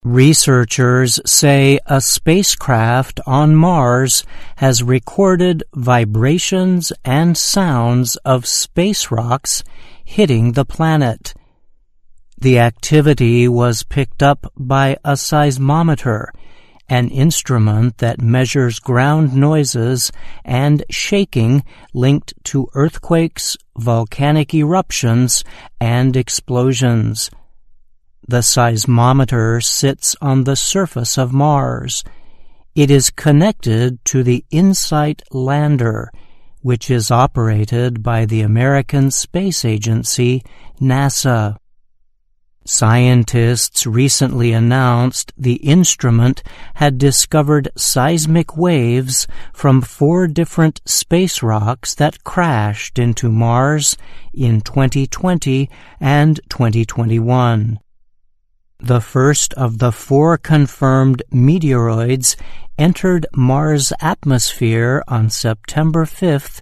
Researchers say a spacecraft on Mars has recorded vibrations and sounds of space rocks hitting the planet. The activity was picked up by a seismometer, an instrument that measures ground noises and shaking linked to earthquakes, volcanic eruptions, and explosions. The seismometer sits on the surface of Mars. It is connected to the InSight lander, which is operated by the American Space Agency, NASA. Scientists recently announced the instrument had discovered seismic waves from 4 different space rocks that crashed into Mars in 2020 and 2021. The first of the 4 confirmed meteoroids entered Mars' atmosphere on September 5,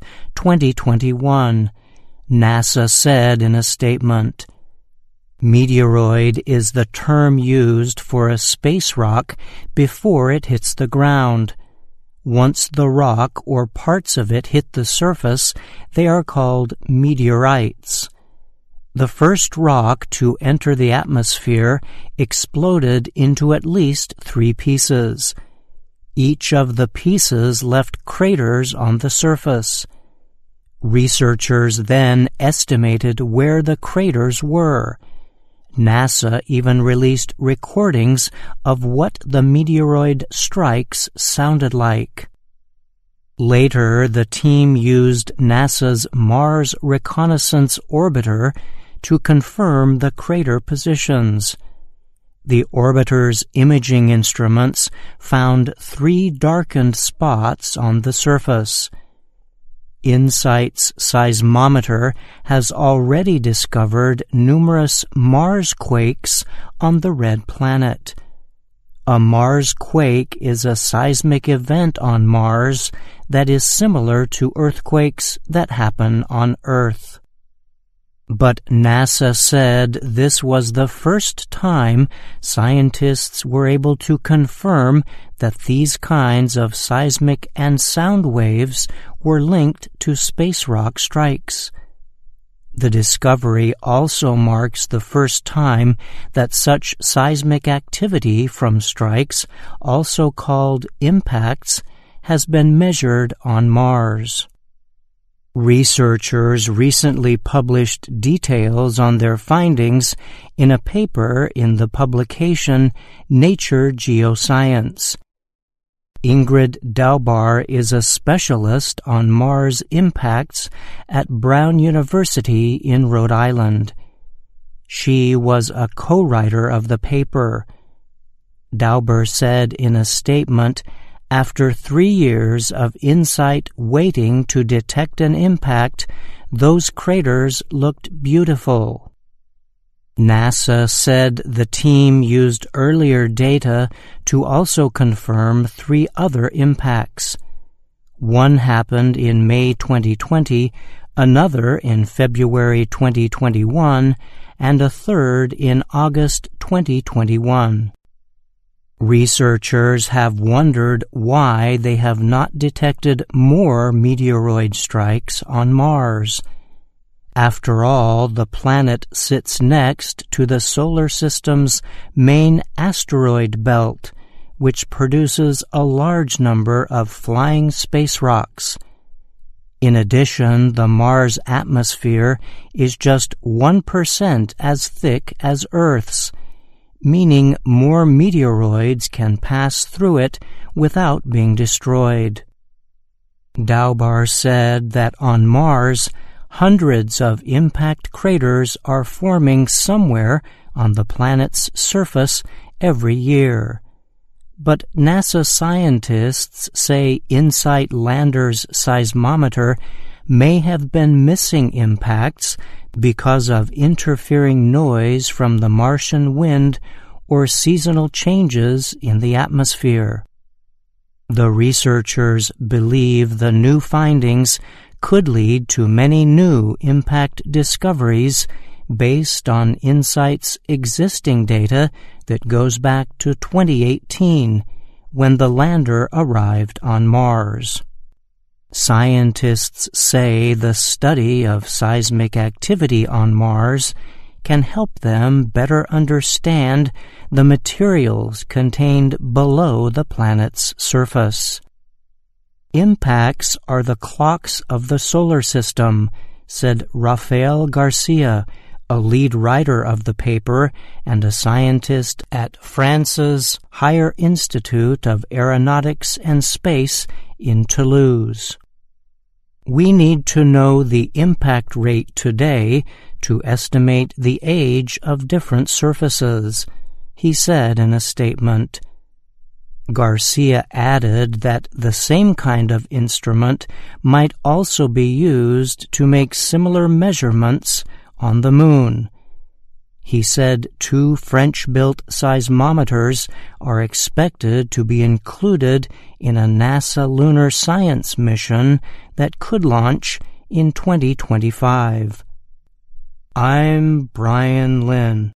2021, NASA said in a statement. Meteoroid is the term used for a space rock before it hits the ground. Once the rock or parts of it hit the surface, they are called meteorites. The first rock to enter the atmosphere exploded into at least 3 pieces. Each of the pieces left craters on the surface. Researchers then estimated where the craters were. NASA even released recordings of what the meteoroid strikes sounded like. Later, the team used NASA's Mars Reconnaissance Orbiter to confirm the crater positions. The orbiter's imaging instruments found 3 darkened spots on the surface. InSight's seismometer has already discovered numerous Mars quakes on the red planet. A Mars quake is a seismic event on Mars that is similar to earthquakes that happen on Earth. But NASA said this was the first time scientists were able to confirm that these kinds of seismic and sound waves were linked to space rock strikes. The discovery also marks the first time that such seismic activity from strikes, also called impacts, has been measured on Mars. Researchers recently published details on their findings in a paper in the publication Nature Geoscience. Ingrid Daubar is a specialist on Mars impacts at Brown University in Rhode Island. She was a co-writer of the paper. Daubar said in a statement, after 3 years of InSight waiting to detect an impact, those craters looked beautiful. NASA said the team used earlier data to also confirm 3 other impacts. One happened in May 2020, another in February 2021, and a third in August 2021. Researchers have wondered why they have not detected more meteoroid strikes on Mars. After all, the planet sits next to the solar system's main asteroid belt, which produces a large number of flying space rocks. In addition, the Mars atmosphere is just 1% as thick as Earth's, meaning more meteoroids can pass through it without being destroyed. Daubar said that on Mars, hundreds of impact craters are forming somewhere on the planet's surface every year. But NASA scientists say InSight lander's seismometer may have been missing impacts because of interfering noise from the Martian wind or seasonal changes in the atmosphere. The researchers believe the new findings could lead to many new impact discoveries based on InSight's existing data that goes back to 2018, when the lander arrived on Mars. Scientists say the study of seismic activity on Mars can help them better understand the materials contained below the planet's surface. Impacts are the clocks of the solar system, said Rafael Garcia, a lead writer of the paper and a scientist at France's Higher Institute of Aeronautics and Space in Toulouse. We need to know the impact rate today to estimate the age of different surfaces, he said in a statement. Garcia added that the same kind of instrument might also be used to make similar measurements on the Moon. He said 2 French-built seismometers are expected to be included in a NASA lunar science mission that could launch in 2025. I'm Brian Lynn.